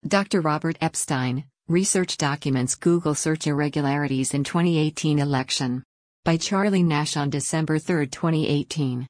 Dr. Robert Epstein, research documents Google search irregularities in 2018 election. By Charlie Nash on December 3, 2018.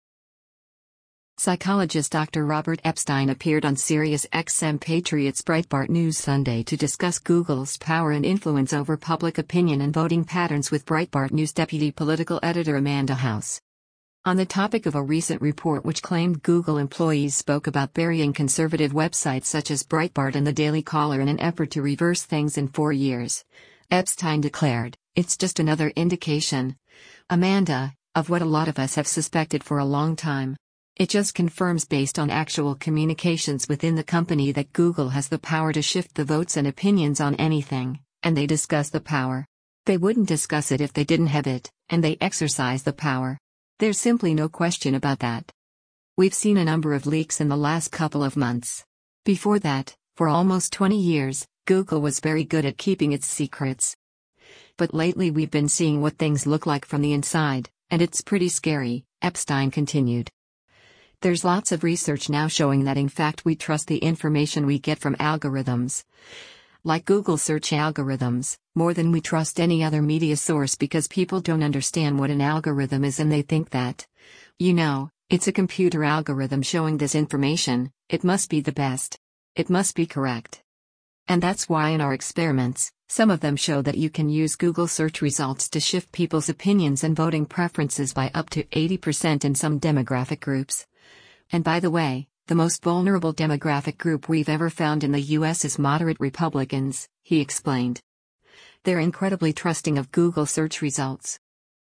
Psychologist Dr. Robert Epstein appeared on SiriusXM Patriots Breitbart News Sunday to discuss Google's power and influence over public opinion and voting patterns with Breitbart News deputy political editor Amanda House. On the topic of a recent report which claimed Google employees spoke about burying conservative websites such as Breitbart and the Daily Caller in an effort to reverse things in 4 years, Epstein declared, "It's just another indication, Amanda, of what a lot of us have suspected for a long time. It just confirms based on actual communications within the company that Google has the power to shift the votes and opinions on anything, and they discuss the power. They wouldn't discuss it if they didn't have it, and they exercise the power. There's simply no question about that. We've seen a number of leaks in the last couple of months. Before that, for almost 20 years, Google was very good at keeping its secrets. But lately we've been seeing what things look like from the inside, and it's pretty scary," Epstein continued. "There's lots of research now showing that in fact we trust the information we get from algorithms, like Google search algorithms, more than we trust any other media source because people don't understand what an algorithm is and they think that, it's a computer algorithm showing this information, it must be the best. It must be correct. And that's why in our experiments, some of them show that you can use Google search results to shift people's opinions and voting preferences by up to 80% in some demographic groups. And by the way, the most vulnerable demographic group we've ever found in the US is moderate Republicans," he explained. "They're incredibly trusting of Google search results."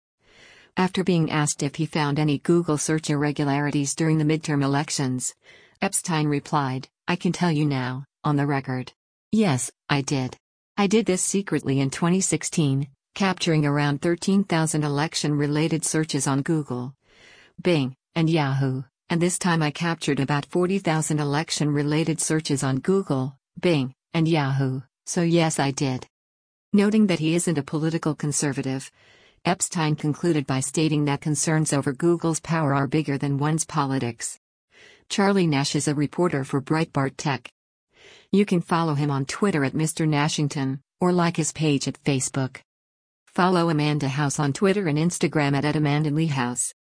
After being asked if he found any Google search irregularities during the midterm elections, Epstein replied, "I can tell you now, on the record. Yes, I did. I did this secretly in 2016, capturing around 13,000 election-related searches on Google, Bing, and Yahoo. And this time I captured about 40,000 election-related searches on Google, Bing, and Yahoo, so yes I did." Noting that he isn't a political conservative, Epstein concluded by stating that concerns over Google's power are bigger than one's politics. Charlie Nash is a reporter for Breitbart Tech. You can follow him on Twitter at Mr. Nashington, or like his page at Facebook. Follow Amanda House on Twitter and Instagram at @AmandaLeeHouse.